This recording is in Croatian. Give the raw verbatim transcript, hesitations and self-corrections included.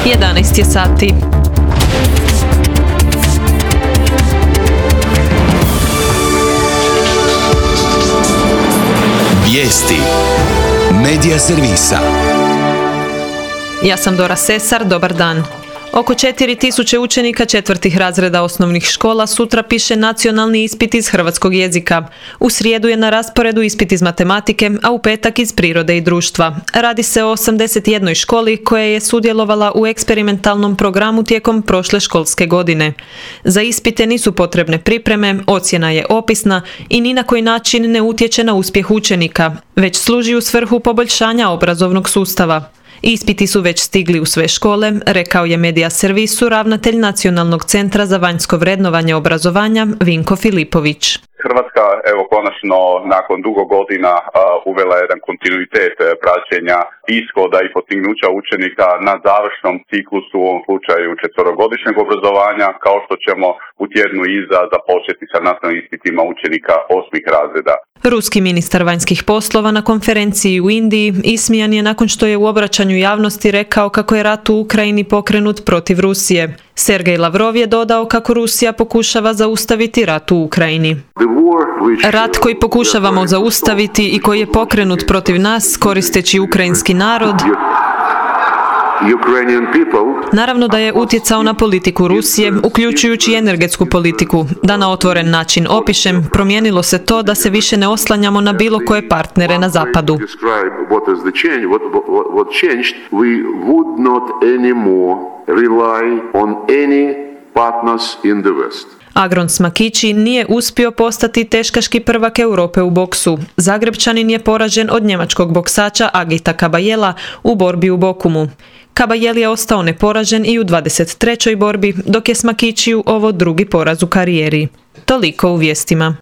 jedanaest je sati. Vijesti Medija servisa. Ja sam Dora Sesar, dobar dan. Oko četiri tisuće učenika četvrtih razreda osnovnih škola sutra piše nacionalni ispit iz hrvatskog jezika. U srijedu je na rasporedu ispit iz matematike, a u petak iz prirode i društva. Radi se o osamdeset jednoj školi koja je sudjelovala u eksperimentalnom programu tijekom prošle školske godine. Za ispite nisu potrebne pripreme, ocjena je opisna i ni na koji način ne utječe na uspjeh učenika, već služi u svrhu poboljšanja obrazovnog sustava. Ispiti su već stigli u sve škole, rekao je Medija servisu ravnatelj Nacionalnog centra za vanjsko vrednovanje obrazovanja Vinko Filipović. Hrvatska, evo, konačno nakon dugo godina uh, uvela jedan kontinuitet uh, praćenja ishoda i postignuća učenika na završnom ciklusu, u ovom slučaju četverogodišnjeg obrazovanja, kao što ćemo u tjednu iza započeti sa nastavnim ispitima učenika osmih razreda. Ruski ministar vanjskih poslova na konferenciji u Indiji ismijan je nakon što je u obraćanju javnosti rekao kako je rat u Ukrajini pokrenut protiv Rusije. Sergej Lavrov je dodao kako Rusija pokušava zaustaviti rat u Ukrajini. Rat koji pokušavamo zaustaviti i koji je pokrenut protiv nas koristeći ukrajinski narod, naravno da je utjecao na politiku Rusije, uključujući energetsku politiku. Da na otvoren način opišem, promijenilo se to da se više ne oslanjamo na bilo koje partnere na zapadu. Agron Smakići nije uspio postati teškaški prvak Europe u boksu. Zagrebčanin je poražen od njemačkog boksača Agita Kabajela u borbi u Bokumu. Kabajel je ostao neporažen i u dvadeset trećoj borbi, dok je Smakićiju ovo drugi poraz u karijeri. Toliko u vijestima.